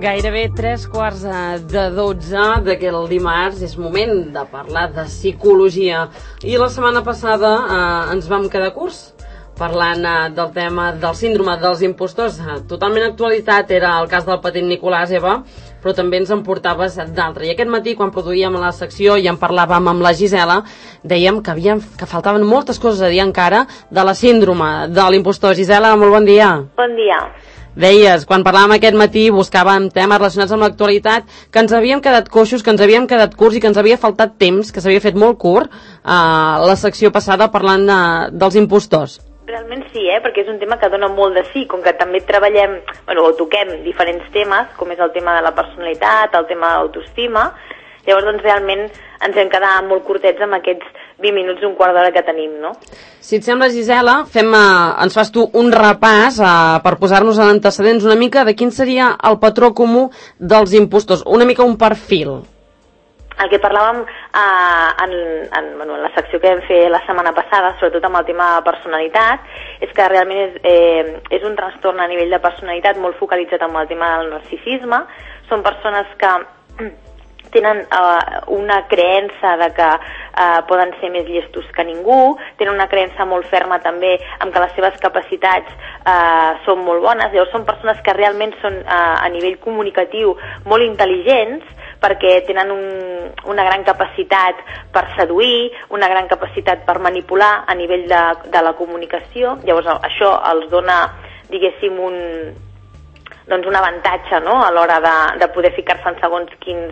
Gairebé 3:15 d'aquest dimarts. És moment de parlar de psicologia. I la setmana passada ens vam quedar curts parlant del tema del síndrome dels impostors. Totalment actualitat era el cas del petit Nicolàs, Eva, però també ens en portaves d'altre. I aquest matí, quan produïem la secció i en parlàvem amb la Gisela, dèiem que faltaven moltes coses a dir encara de la síndrome de l'impostor. Gisela, molt bon dia. Bon dia. Deies, quan parlàvem aquest matí, buscàvem temes relacionats amb l'actualitat, que ens havíem quedat coixos, que ens havíem quedat curts i que ens havia faltat temps, que s'havia fet molt curt la secció passada parlant dels impostors. Realment sí, perquè és un tema que dona molt de sí, com que també treballem, o toquem diferents temes, com és el tema de la personalitat, el tema de l'autoestima. Llavors, doncs, realment ens hem quedat molt curtets amb aquests 20 minuts, un quart d'hora que tenim, no? Si et sembla, Gisela, ens fas tu un repàs per posar-nos en antecedents una mica de quin seria el patró comú dels impostors, una mica un perfil. El que parlàvem en la secció que vam fer la setmana passada, sobretot amb el tema de personalitat, és que realment és un trastorn a nivell de personalitat molt focalitzat amb el tema del narcisisme. Són persones que tenen una creença de que poden ser més llestos que ningú, tenen una creença molt ferma també amb que les seves capacitats són molt bones. Llavors són persones que realment són a nivell comunicatiu molt intel·ligents, perquè tenen una gran capacitat per seduir, una gran capacitat per manipular a nivell de la comunicació. Llavors això els dona, diguéssim, un avantatge, no?, a l'hora de poder ficar-se en segons quins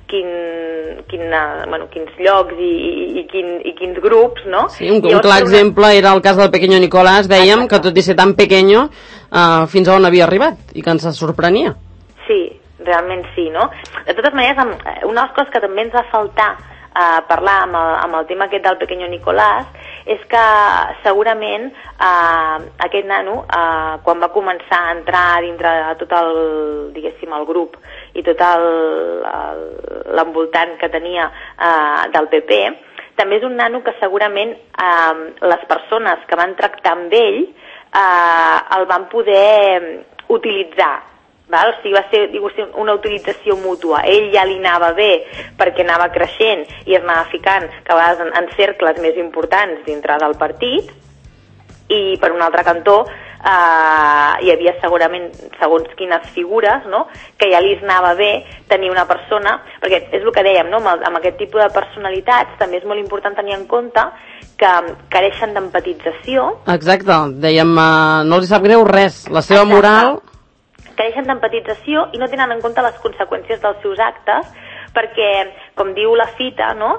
llocs i quins grups, no? Sí, un clar exemple era el cas del pequeño Nicolás. Dèiem que tot i ser tan pequeño, fins a on havia arribat i que ens sorprenia. Sí, realment sí, no? De totes maneres, una de les coses que també ens va faltar parlar amb el tema aquest del pequeño Nicolás és que segurament aquest nano, quan va començar a entrar dintre de tot el grup i tot l'envoltant que tenia del PP, també és un nano que segurament les persones que van tractar amb ell el van poder utilitzar. O sigui, va ser una utilització mútua. Ell ja li anava bé perquè anava creixent i es anava ficant que a vegades en cercles més importants dintre del partit, i per un altre cantó hi havia segurament segons quines figures, no?, que ja li anava bé tenir una persona, perquè és el que dèiem, no?, amb aquest tipus de personalitats també és molt important tenir en compte que careixen d'empatització. Exacte, dèiem, no els sap greu res, la seva moral... Careixen d'empatització i no tenen en compte les conseqüències dels seus actes, perquè, com diu la cita, no?,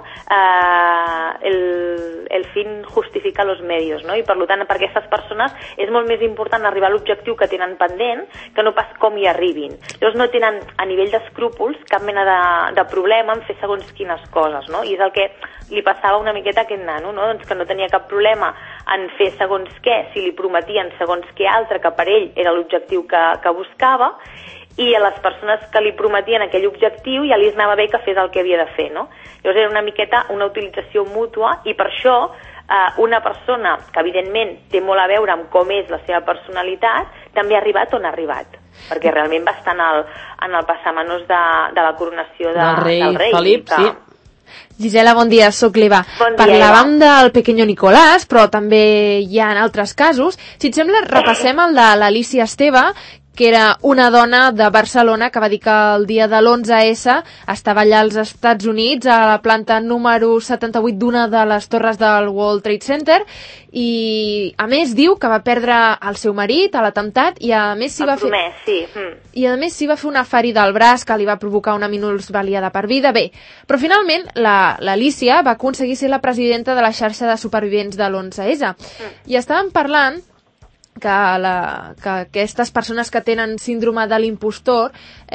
el fin justifica los medios, no?, i per tant per aquestes persones és molt més important arribar a l'objectiu que tenen pendent que no pas com hi arribin. Llavors no tenen a nivell d'escrúpols cap mena de problema en fer segons quines coses, no?, i és el que li passava una miqueta a aquest nano, no?, doncs que no tenia cap problema en fer segons què si li prometien segons què altre que per ell era l'objectiu que buscava, i a les persones que li prometien aquell objectiu ja li anava bé que fes el que havia de fer, no? Llavors era una miqueta una utilització mútua, i per això una persona que evidentment té molt a veure amb com és la seva personalitat també ha arribat on ha arribat, perquè realment va estar en el passamanos de la coronació del rei Felip, sí. Gisela, bon dia, soc l'Eva. Bon dia, parlàvem del pequeño Nicolás, però també hi ha altres casos. Si et sembla, repassem el de l'Alicia Esteve, que era una dona de Barcelona que va dir que el dia de l'11S estava allà als Estats Units, a la planta número 78 d'una de les torres del World Trade Center, i a més diu que va perdre el seu marit a l'atemptat, i a més s'hi va fer... I a més s'hi va fer una ferida al braç que li va provocar una minusvàlia de per vida. Bé, però finalment l'Alicia va aconseguir ser la presidenta de la xarxa de supervivents de l'11S. I estàvem parlant que aquestes persones que tenen síndrome de l'impostor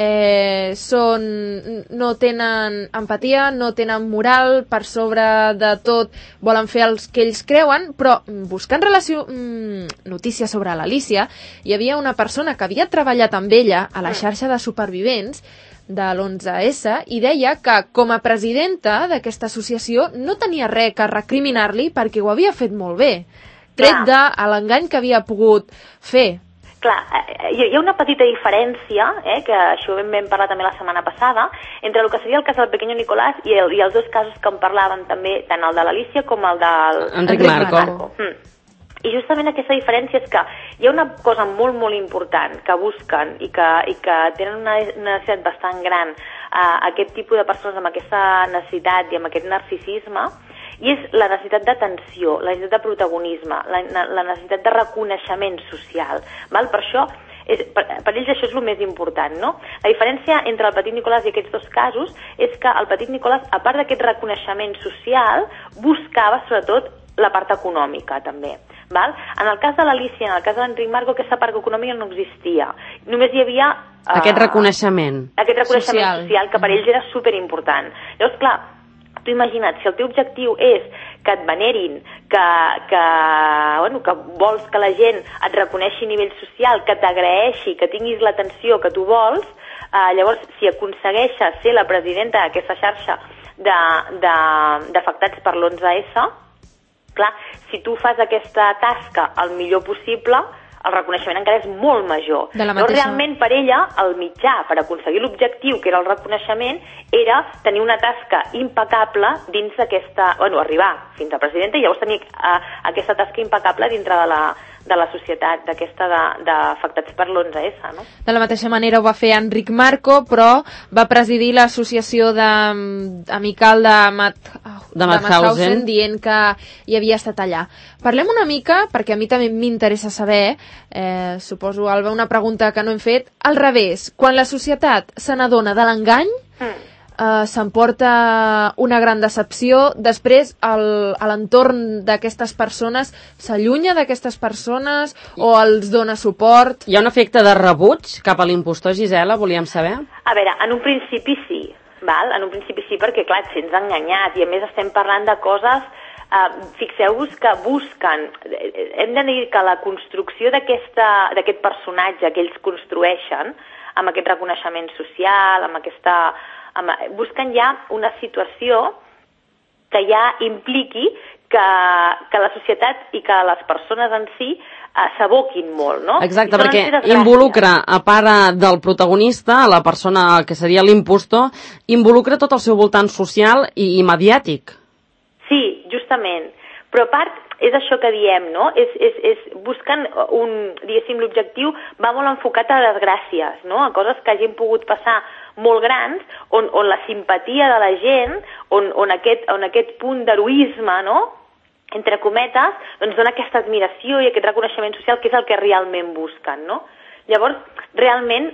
no tenen empatia, no tenen moral, per sobre de tot volen fer el que ells creuen, però buscant notícies sobre l'Alicia, hi havia una persona que havia treballat amb ella a la xarxa de supervivents de l'11S i deia que com a presidenta d'aquesta associació no tenia res que recriminar-li perquè ho havia fet molt bé, tret de l'engany que havia pogut fer. Clar, hi ha una petita diferència, que això vam parlar també la setmana passada, entre el que seria el cas del Pequeño Nicolás i els dos casos que en parlaven també, tant el de l'Alicia com el del Enric Marco. I justament aquesta diferència és que hi ha una cosa molt, molt important que busquen i que tenen una necessitat bastant gran aquest tipus de persones amb aquesta necessitat i amb aquest narcisisme, i és la necessitat d'atenció, la necessitat de protagonisme, la necessitat de reconeixement social. Val? Per això, per ells això és el més important, no? La diferència entre el Petit Nicolàs i aquests dos casos és que el Petit Nicolàs, a part d'aquest reconeixement social, buscava sobretot la part econòmica, també. Val? En el cas de l'Alicia, en el cas de l'Enric Marco, aquesta part econòmica no existia. Només hi havia... Aquest reconeixement. Aquest reconeixement social, que per ells era superimportant. Llavors, clar, tu imagina't, si el teu objectiu és que et venerin, que vols que la gent et reconeixi a nivell social, que t'agraeixi, que tinguis l'atenció que tu vols, llavors, si aconsegueixes ser la presidenta d'aquesta xarxa d'afectats per l'11S, clar, si tu fas aquesta tasca el millor possible, el reconeixement encara és molt major. Però realment per ella el mitjà per aconseguir l'objectiu, que era el reconeixement, era tenir una tasca impecable dins d'aquesta... arribar fins a presidenta i llavors tenir aquesta tasca impecable dintre de la societat d'aquesta d'afectats per l'11S, no? De la mateixa manera ho va fer Enric Marco, però va presidir l'associació amical de Mauthausen dient que hi havia estat allà. Parlem una mica, perquè a mi també m'interessa saber, suposo, Alba, una pregunta que no hem fet, al revés, quan la societat se n'adona de l'engany, s'emporta una gran decepció, després l'entorn d'aquestes persones s'allunya d'aquestes persones o els dona suport? Hi ha un efecte de rebuig cap a l'impostor, Gisela, volíem saber? A veure, en un principi sí, val? En un principi sí, perquè clar, et sents enganyat i a més estem parlant de coses, fixeu-vos que busquen, hem de dir que la construcció d'aquest personatge que ells construeixen, amb aquest reconeixement social, busquen ja una situació que ja impliqui que la societat i que les persones en si s'aboquin molt, no? Exacte, perquè involucra, a part del protagonista, la persona que seria l'impostor, involucra tot el seu voltant social i mediàtic. Sí, justament. Però a part, és això que diem, no? Busquen diguéssim, l'objectiu va molt enfocat a desgràcies, no? A coses que hagin pogut passar molt grans, on la simpatia de la gent, on aquest punt d'heroisme, no?, entre cometes, doncs dona aquesta admiració i aquest reconeixement social, que és el que realment busquen, no? Llavors, realment,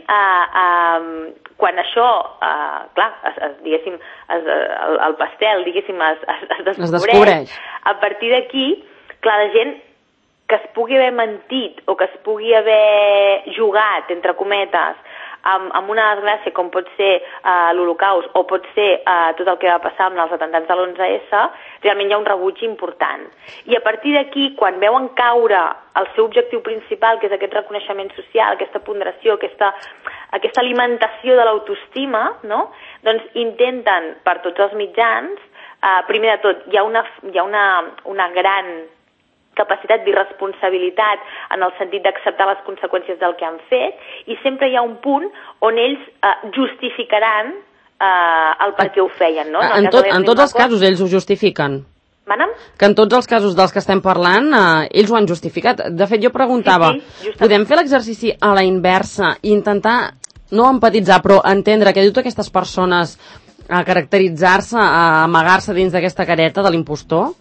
quan això, clar, diguéssim, el pastel, diguéssim, es descobreix, a partir d'aquí, clar, la gent que es pugui haver mentit o que es pugui haver jugat, entre cometes, amb una desgràcia com pot ser l'Holocaust o pot ser tot el que va passar amb els atemptats de l'11S, realment hi ha un rebuig important. I a partir d'aquí, quan veuen caure el seu objectiu principal, que és aquest reconeixement social, aquesta ponderació, aquesta alimentació de l'autoestima, no?, doncs intenten per tots els mitjans, primer de tot, hi ha una gran capacitat d'irresponsabilitat en el sentit d'acceptar les conseqüències del que han fet, i sempre hi ha un punt on ells justificaran el per què ho feien, no? En tots els casos ells ho justifiquen. Mana'm? Que en tots els casos dels que estem parlant ells ho han justificat. De fet, jo preguntava, podem fer l'exercici a la inversa i intentar, no empatitzar, però entendre què diu aquestes persones a caracteritzar-se, a amagar-se dins d'aquesta careta de l'impostor?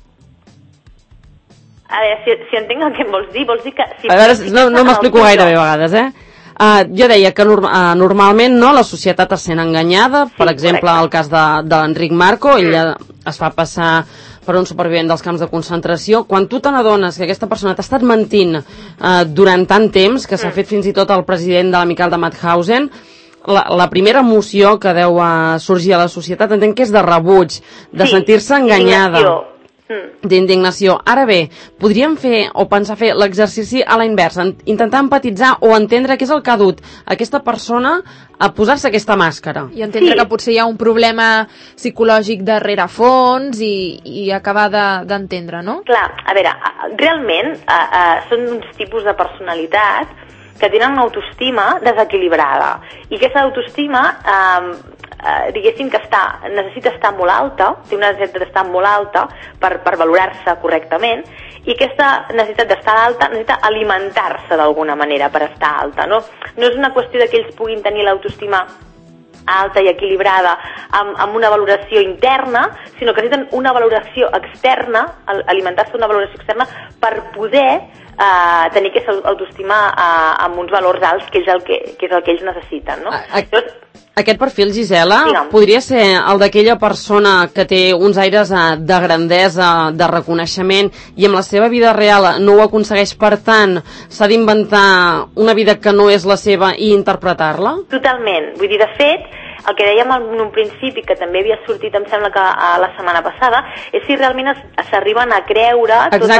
A veure, si entenc el que em vols dir que... A veure, no m'explico gaire bé a vegades, jo deia que normalment la societat es sent enganyada, per exemple, el cas de l'Enric Marco, ell es fa passar per un supervivent dels camps de concentració. Quan tu te n'adones que aquesta persona t'ha estat mentint durant tant temps, que s'ha fet fins i tot el president de l'amical de Mauthausen, la primera emoció que deu sorgir a la societat entenc que és de rebuig, de sentir-se enganyada. d'indignació. Ara bé, podríem fer o pensar fer l'exercici a la inversa, intentar empatitzar o entendre què és el que ha dut aquesta persona a posar-se aquesta màscara. I entendre que potser hi ha un problema psicològic de rerefons i acabar d'entendre, no? Clar, a veure, realment són uns tipus de personalitat que tenen una autoestima desequilibrada. I aquesta autoestima diguéssim que necessita estar molt alta, té una necessitat d'estar molt alta per valorar-se correctament, i aquesta necessitat d'estar alta necessita alimentar-se d'alguna manera per estar alta, no? No és una qüestió que ells puguin tenir l'autoestima alta i equilibrada amb una valoració interna, sinó que necessiten una valoració externa, alimentar-se d'una valoració externa per poder tenir aquesta autoestima amb uns valors alts, que és el que ells necessiten, no? Aquest perfil, Gisela, podria ser el d'aquella persona que té uns aires de grandesa, de reconeixement, i amb la seva vida real no ho aconsegueix, per tant, s'ha d'inventar una vida que no és la seva i interpretar-la? Totalment. Vull dir, de fet, el que dèiem en un principi, que també havia sortit, em sembla que la setmana passada, és si realment s'arriben a creure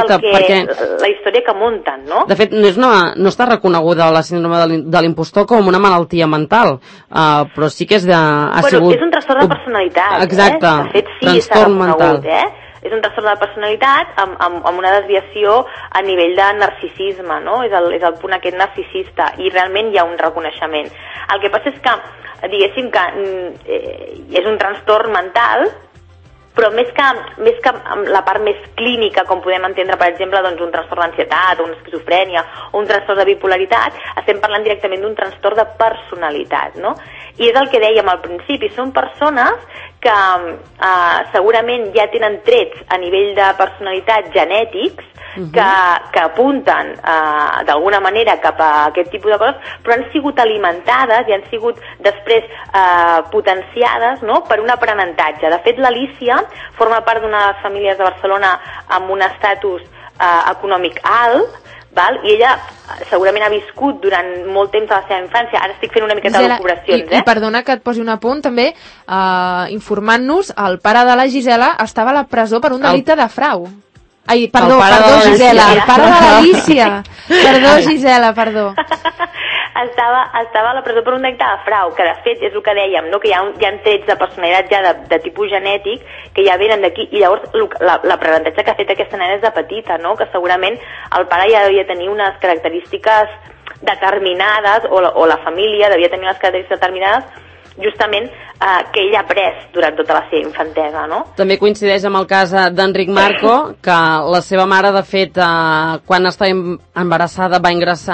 la història que munten, no? De fet, no està reconeguda la síndrome de l'impostor com una malaltia mental, però sí que és és un trastorn de personalitat. Exacte, de fet, sí, trastorn mental. És un trastorn de personalitat amb una desviació a nivell de narcisisme, no? És el punt aquest narcisista, i realment hi ha un reconeixement. El que passa és que, diguéssim que és un trastorn mental, però més que la part més clínica, com podem entendre, per exemple, doncs un trastorn d'ansietat, o una esquizofrènia, o un trastorn de bipolaritat, estem parlant directament d'un trastorn de personalitat, no? I és el que dèiem al principi, són persones que segurament ja tenen trets a nivell de personalitat genètics que apunten d'alguna manera cap a aquest tipus de coses, però han sigut alimentades i han sigut després potenciades, no?, per un aprenentatge. De fet, l'Alícia forma part d'una de les famílies de Barcelona amb un estatus econòmic alt, val? I ella segurament ha viscut durant molt temps de la seva infància. Ara estic fent una miqueta de recuperacions, I perdona que et posi un apunt, també, informant-nos, el pare de la Gisela estava a la presó per un delicte de frau. Ai, perdó, Gisela, el pare de l'Alícia. Perdó, Gisela, perdó. Estava a la presó per un delicte de frau, que de fet és el que dèiem, no? Que hi ha trets de personalitat ja de tipus genètic que ja venen d'aquí, i llavors l'aprenentatge que ha fet aquesta nena és de petita, no? Que segurament el pare ja devia tenir unes característiques determinades, o la família devia tenir unes característiques determinades, justament que ell ha après durant tota la seva infantesa, no? També coincideix amb el cas d'Enric Marco, que la seva mare, de fet, quan estava embarassada va ingressar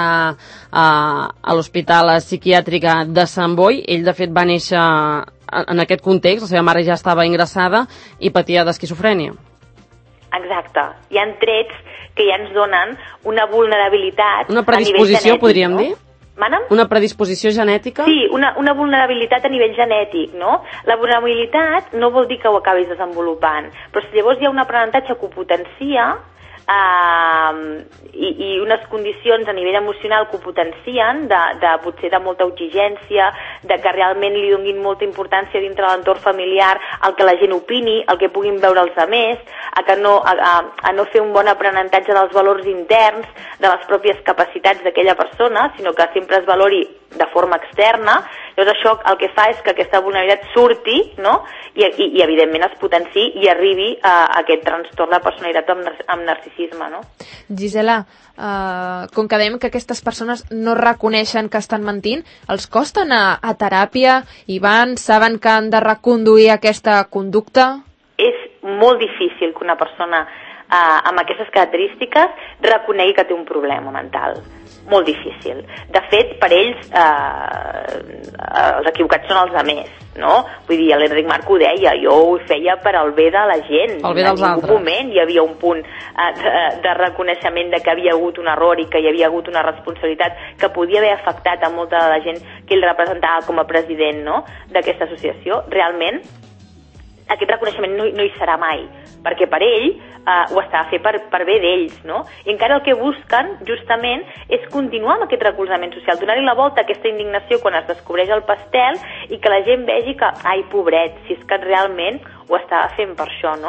a l'Hospital Psiquiàtric de Sant Boi. Ell, de fet, va néixer en aquest context, la seva mare ja estava ingressada i patia d'esquizofrènia. Exacte. Hi ha trets que ja ens donen una vulnerabilitat una predisposició, genètic, podríem dir? Mana'm? Una predisposició genètica? Sí, una vulnerabilitat a nivell genètic, no? La vulnerabilitat no vol dir que ho acabis desenvolupant, però si llavors hi ha un aprenentatge que ho potencia i unes condicions a nivell emocional que ho potencien, potser de molta exigència, de que realment li donin molta importància dintre de l'entorn familiar, el que la gent opini, el que puguin veure els altres, a no fer un bon aprenentatge dels valors interns, de les pròpies capacitats d'aquella persona, sinó que sempre es valori de forma externa. Llavors això el que fa és que aquesta vulnerabilitat surti, no?, i evidentment es potenciï i arribi a aquest trastorn de personalitat amb narcisisme, no? Gisela, com que dèiem que aquestes persones no reconeixen que estan mentint, els costa anar a teràpia i saben que han de reconduir aquesta conducta? És molt difícil que una persona amb aquestes característiques reconegui que té un problema mental. Molt difícil. De fet, per ells els equivocats són els altres, no? Vull dir, l'Enric Marco ho deia, jo ho feia per al bé de la gent. El bé dels altres. En ningú moment hi havia un punt de reconeixement de que havia hagut un error i que hi havia hagut una responsabilitat que podia haver afectat a molta de la gent que ell representava com a president, no?, d'aquesta associació. Realment, aquest reconeixement no hi serà mai, perquè per ell ho està a fer per bé d'ells, no? I encara el que busquen, justament, és continuar amb aquest recolzament social, donar-li la volta a aquesta indignació quan es descobreix el pastel i que la gent vegi que, ai, pobret, si és que realment ho estava fent per això, no?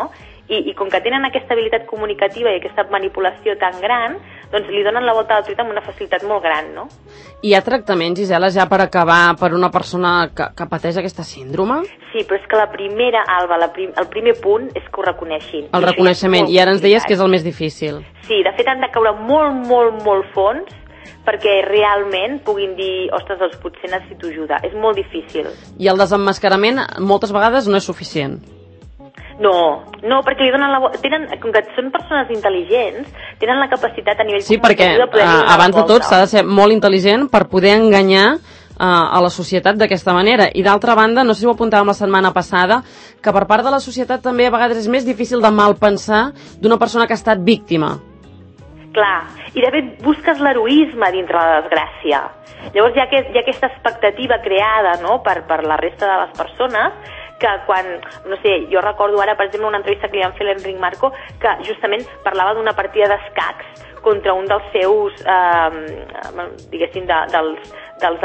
i com que tenen aquesta habilitat comunicativa i aquesta manipulació tan gran, doncs li donen la volta a la truita amb una facilitat molt gran, no? Hi ha tractaments, Gisela, ja per acabar, per una persona que pateix aquesta síndrome? Sí, però és que la primera, Alba, el primer punt és que ho reconeixin. El reconeixement, i ara ens deies que és el més difícil. Sí, de fet han de caure molt, molt, molt fons perquè realment puguin dir, ostres, doncs potser necessito ajuda. És molt difícil. I el desemmascarament moltes vegades no és suficient. No, perquè li donen com que són persones intel·ligents, tenen la capacitat a nivell sí, perquè de poder abans de tot s'ha de ser molt intel·ligent per poder enganyar a la societat d'aquesta manera. I d'altra banda, no sé si ho apuntàvem la setmana passada, que per part de la societat també a vegades és més difícil de malpensar d'una persona que ha estat víctima. Clar, i de fet busques l'heroisme dintre la desgràcia. Llavors hi ha aquesta expectativa creada, no?, per la resta de les persones, que quan, no sé, jo recordo ara, per exemple, una entrevista que li van fer l'Enric Marco, que justament parlava d'una partida d'escacs contra un dels seus, diguéssim, dels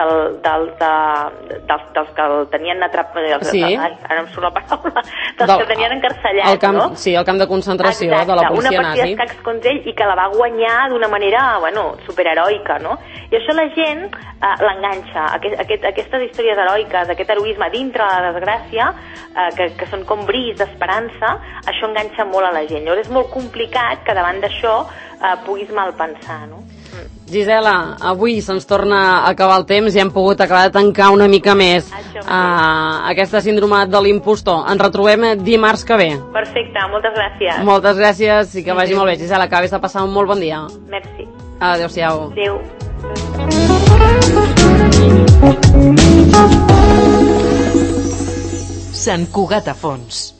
que el tenien atrapat, sí. Ara em surt la paraula, dels que tenien encarcellat, no? Sí, el camp de concentració. Exacte, de la policia nazi. Una partida d'escacs contra ell i que la va guanyar d'una manera, bueno, superheroica, no? I això la gent l'enganxa, aquestes històries heroiques, aquest heroisme dintre la desgràcia, que són com bris d'esperança, això enganxa molt a la gent. Llavors és molt complicat que davant d'això puguis malpensar, no? Gisela, avui se'ns torna a acabar el temps i hem pogut acabar de tancar una mica més aquesta síndrome de l'impostor. Ens retrobem dimarts que ve. Perfecte, moltes gràcies. Moltes gràcies i que vagi molt bé, Gisela, que acabis de passar un molt bon dia. Merci. Adéu-siau. Adéu. Sant Cugat a Fons.